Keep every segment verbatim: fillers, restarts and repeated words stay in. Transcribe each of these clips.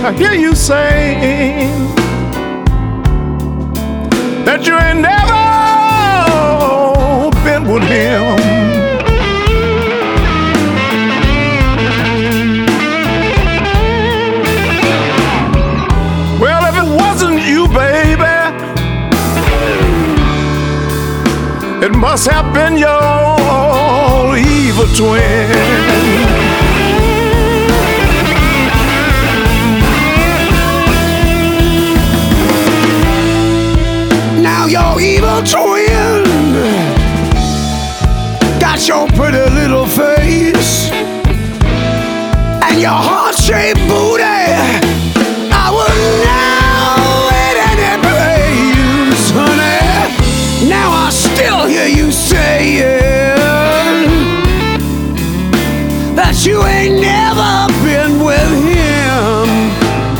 I hear you say that you ain't never been with him. Well, if it wasn't you, baby, it must have been your evil twin. Your evil twin got your pretty little face and your heart-shaped booty. I would now in any place, honey. Now I still hear you saying that you ain't never been with him.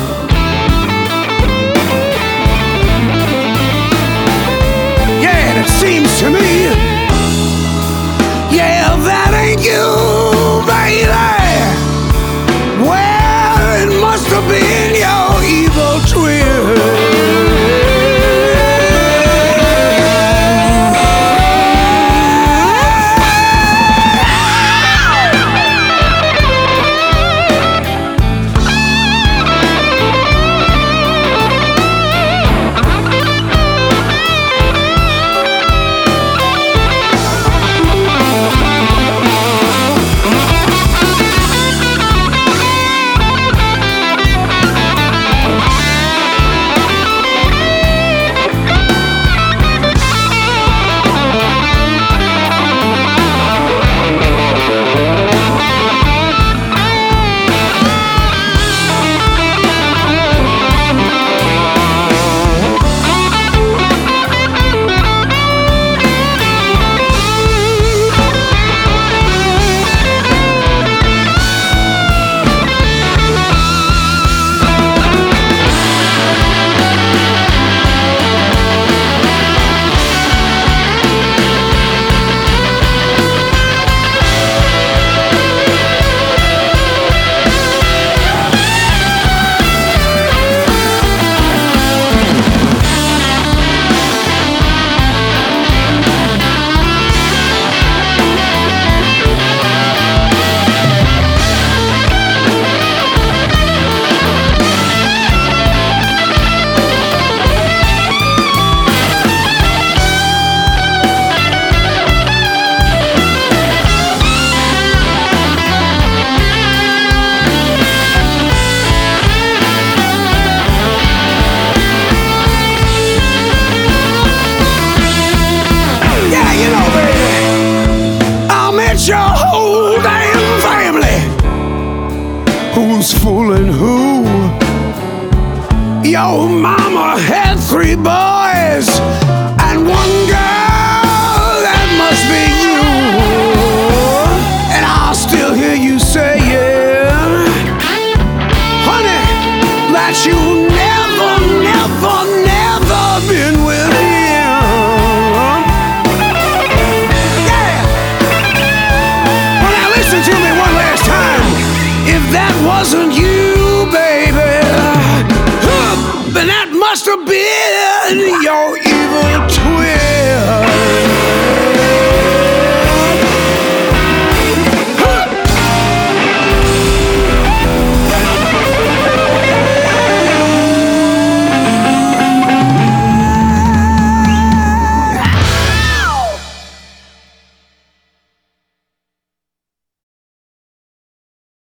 Seems to me, yeah, that ain't you, baby. Well, it must have been your evil twin. Your whole damn family, who's fooling who? Your mama had three boys,